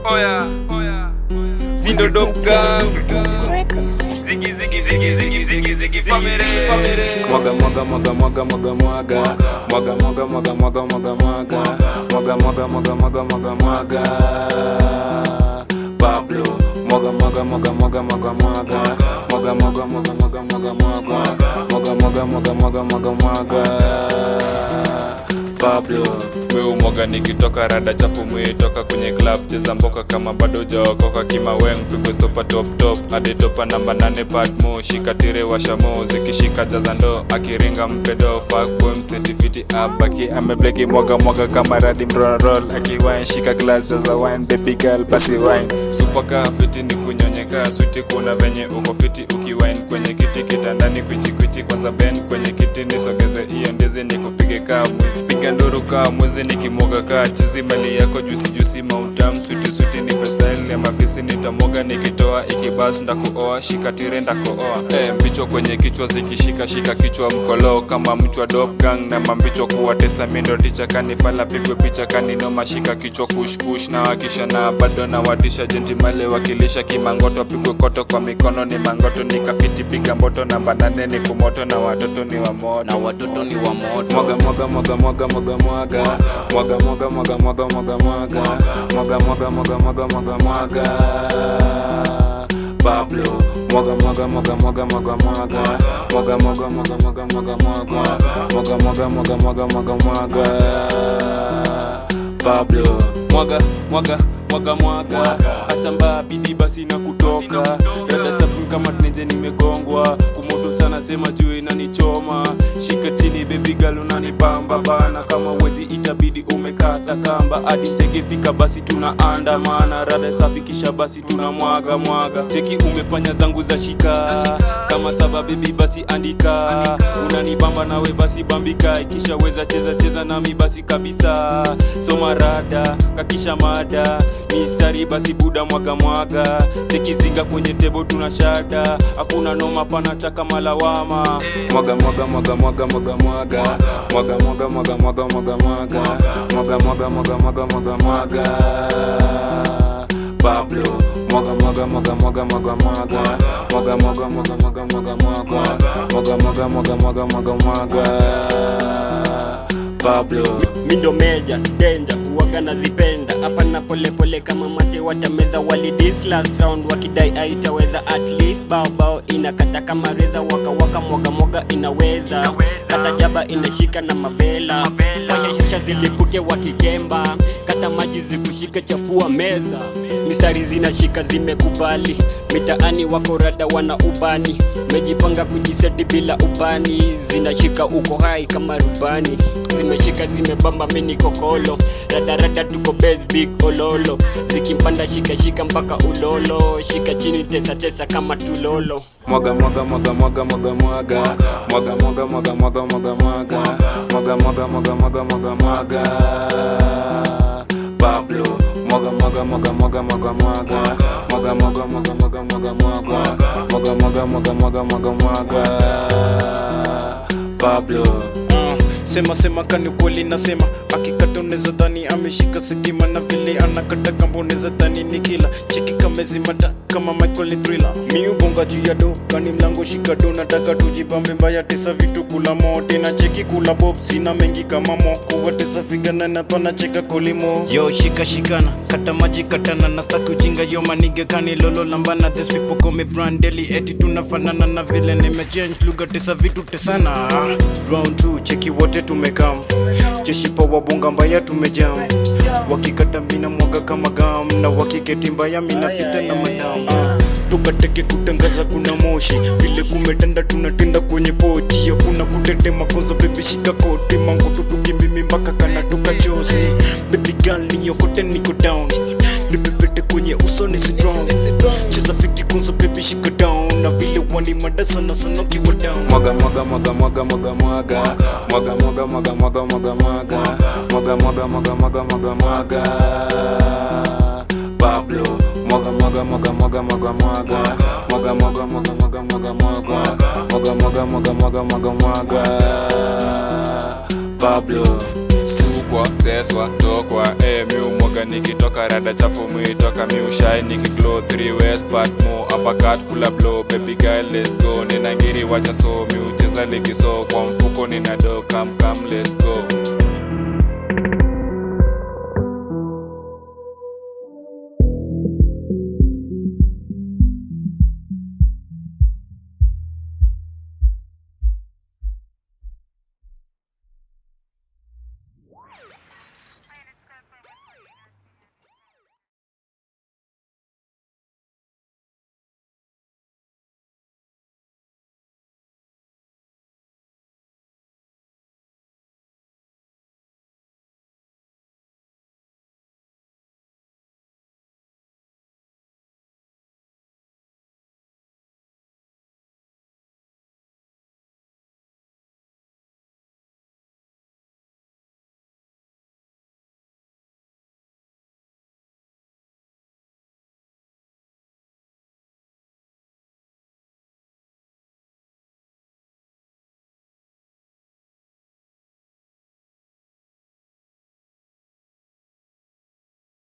Sindo Dope Gang Ziggy family. Mwaga Pablo Mwaga Pablo Weu mwaga nikitoka rada chafu toka kwenye club cheza mboka kama bado jaokoka kima weng pigwe stopa top hadi topa namba 8 part mo shika tire washa mo zikishika jaza ndo akiringa mpedo fuck boy msetifiti up aki amebleki mwaga kama radi roll aki wine shika glass jaza wine baby girl basi wine supaka fiti ni kunyonyeka sweet kuna venye uko fiti ukiwine kwenye kiti kitandani kwichi kwanza bend kwenye kiti nisogeze iyo ndezi nikupige kama mwezi piga nduru kama mwezi nikimwaga kaa chizi mali yako juicy mautam sweet ni pesa ya mafisi nitamwaga nikitoa ikibas ndakuoa shikatire ndakooa mbicho kwenye kichwa zikishika kichwa mkolo kama mchwa Dope Gang na mambicho kuwatesa mindo ticha kanifala pigwe picha kanino mashika kichwa kush na wakisha na bado na wadisha jentimale wakilisha kimangoto pigwe koto kwa mikono ni mangoto nikafiti piga mboto namba 8 ni kumoto na watoto ni wa moto Mwaga Pablo Mwaga Pablo Mwaga Achamba bidi basi na kutoka Dada chafu kama tenje nimegongwa Kumoto sana sema juu inanichoma Shika chini baby girl unanibamba bana Kama wezi itabidi umekata kamba Adi njege fika basi tunaandamana Rada safi kisha basi tunamwaga Cheki umefanya zangu za shika Kama saba baby basi andika Unanibamba nawe basi bambika Kisha weza cheza nami basi kabisa Soma rada kakisha mada Mistari basi buda mwaga Teki zinga kwenye tebo tunashada Hakuna noma pana chaka malawama Mwaga Pablo Mwaga Pablo Mindo meja, danger, uwaga na zipenda Hapa na pole kama mate watameza wali this last round wakidai aitaweza at least bao inakata kama reza waka mwaga inaweza Kata jaba inashika na mavela Washashasha zilipuke wakikemba Kata maji zikushika chafua meza Mistari zinashika zimekubali Mitaani wako rada wana ubani Mejipanga kujiseti bila ubani Zinashika uko hai kama rubani Zimeshika zimebamba mini kokolo Rada tuko base big ololo Zikimpanda shika mpaka ulolo Shika chini tesa kama tulolo Mwaga Pablo Pablo Sema kani kweli nasema Akikata uneza dhani ameshika sitima Na vile anakata kamba uneza dhani ni kila Cheki kamezi mata kama Michael ni thriller Miu bonga juu ya do kani mlango shika do Nataka tujibambe mbaya tesa vitu kula mote Na cheki kula bob sina mengi kama moko Watesa figana na pana cheka kolimo Yo shikana kata maji katana Na staki ujinga yo maniga kani lolo lambana These people call me Brandeli eti tunafanana Na vile nime change lugha tesa vitu tesana Round 2 cheki wote tumekam Jeshi pa wabonga mbaya tumejam Wakikata mina mwaga kama gam Na wakiketi mbaya mina pita na madam Tukateke kutangaza kuna moshi Vile kumetanda tunatenda kwenye poti Ya kuna kutetema kwanza baby shika kote Mango tutukimimi mpaka kana tukachozi Baby girl niyokote niko down Nipepete kwenye uso ni strong Cheza fiti kwanza baby shika down Na vile wani mada sana kiwa down Mwaga Pablo Pablo Sukwa, seswa, tokwa, miu mwaga waga nikitoka rada chafu mwitoka miushai nikiglow 3 west part mo uppercut kula blow baby girl let's go nina ngiri wacha so miucheza ligi so kwa mfuko nina do come let's go